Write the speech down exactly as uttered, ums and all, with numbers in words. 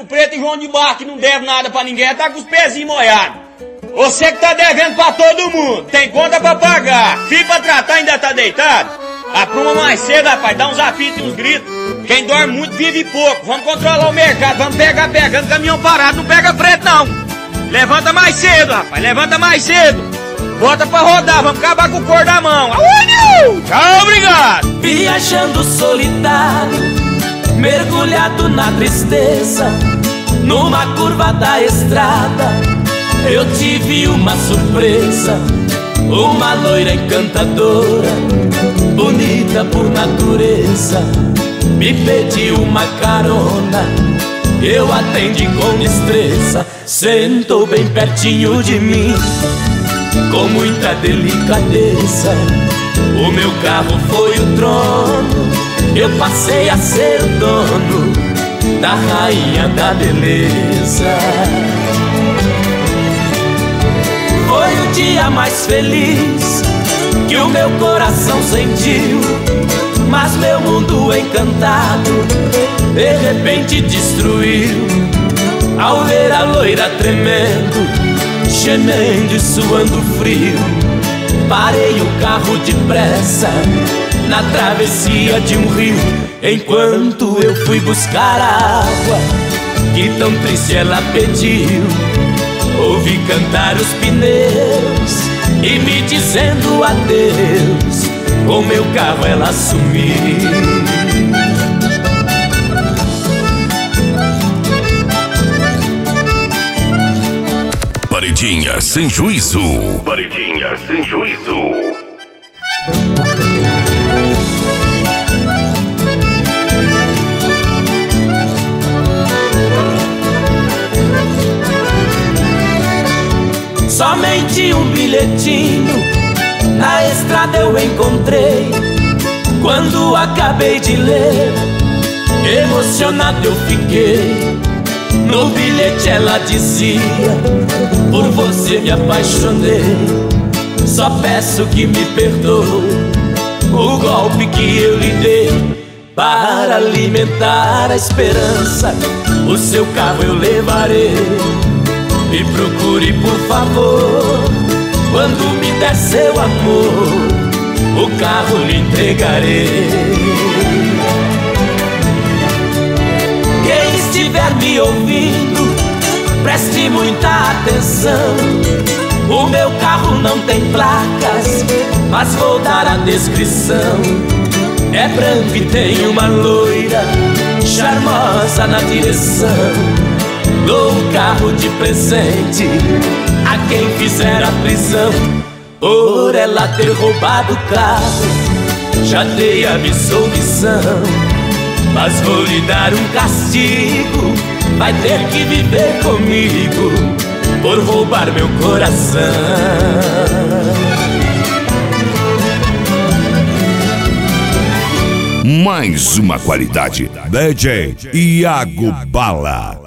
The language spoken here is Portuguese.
Rio Preto e João de Barro, que não deve nada pra ninguém, tá com os pezinhos molhados. Você que tá devendo pra todo mundo, tem conta pra pagar, filho pra tratar ainda tá deitado? Apruma mais cedo, rapaz, dá uns apitos e uns gritos. Quem dorme muito vive pouco. Vamos controlar o mercado, vamos pegar pegando caminhão parado, não pega frete não. Levanta mais cedo, rapaz, levanta mais cedo. Bota pra rodar, vamos acabar com o cor da mão. Tchau, obrigado. Viajando solitário, mergulhado na tristeza, numa curva da estrada, eu tive uma surpresa. Uma loira encantadora, bonita por natureza, me pediu uma carona. Eu atendi com destreza, sentou bem pertinho de mim, com muita delicadeza. O meu carro foi o trono, eu passei a ser o dono da rainha da beleza. Foi o dia mais feliz que o meu coração sentiu, mas meu mundo encantado de repente destruiu, ao ver a loira tremendo, gemendo e suando frio. Parei o carro depressa na travessia de um rio, enquanto eu fui buscar água que tão triste ela pediu. Ouvi cantar os pneus e me dizendo adeus, com meu carro ela sumiu. Paredinha sem juízo. Paredinha sem juízo. Somente um bilhetinho na estrada eu encontrei. Quando acabei de ler, emocionado eu fiquei. No bilhete ela dizia: por você me apaixonei, só peço que me perdoe o golpe que eu lhe dei. Para alimentar a esperança, o seu carro eu levarei. Me procure por favor, quando me der seu amor, o carro lhe entregarei. Quem estiver me ouvindo, preste muita atenção. O meu carro não tem placas, mas vou dar a descrição. É branco e tem uma loira charmosa na direção. Dou o carro de presente a quem fizer a prisão, por ela ter roubado o carro. Já dei a missão, mas vou lhe dar um castigo. Vai ter que viver comigo por roubar meu coração. Mais uma qualidade. D J Iago Bala.